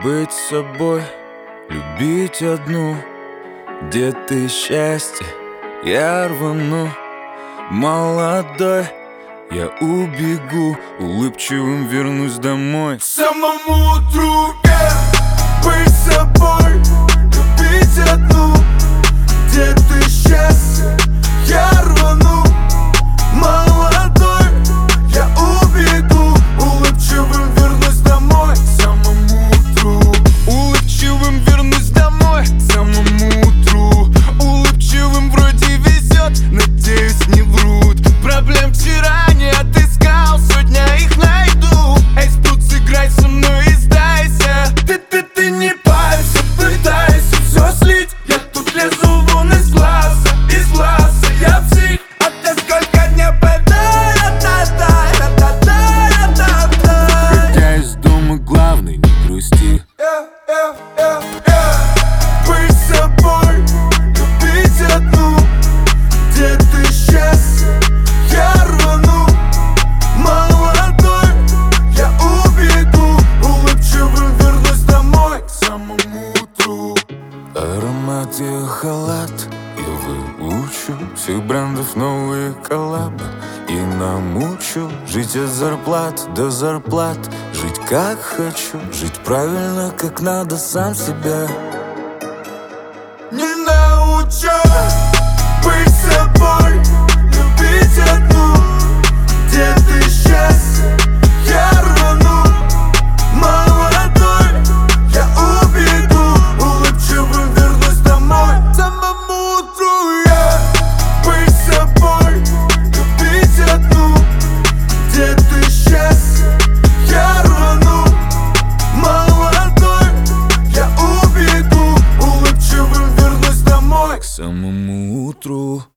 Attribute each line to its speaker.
Speaker 1: Быть собой, любить одну. Где ты счастье, я рвану. Молодой, я убегу. Улыбчивым вернусь домой.
Speaker 2: К самому утру, быть собой, любить одну. Где ты счастье, я рвану. Молодой, я убегу. Улыбчивым вернусь домой. К самому утру.
Speaker 1: Улыбчивым вернусь домой. К самому утру. Улыбчивым вроде везет, надеюсь, не врут. Проблем вчера не отыскал, сегодня их найду. Эй, спрут, сыграй со мной и сдайся.
Speaker 2: Ты не парься, пытайся все слить. Я тут лезу вон из глаза, я псих. А ты сколько дней
Speaker 1: Выходя из дома, главный, не грусти.
Speaker 2: Быть собой, любить одну. Где ты счастье, я рвану. Молодой, я убегу. Улыбчивым вернусь домой. К самому утру.
Speaker 1: Аромат и халат я выучу. Всех брендов новые коллабы и намучу. Жить от зарплат до зарплат. Жить как хочу. Жить правильно, как надо, сам себя
Speaker 2: Не научу. Быть собой, любить одну. Где ты счастье, я рвану. Молодой, я убегу. Улыбчивым вернусь домой. К самому утру я. Быть собой, любить одну. Где ты счастье, я рвану. Молодой, я убегу. Улыбчивым вернусь домой.
Speaker 1: к самому утру.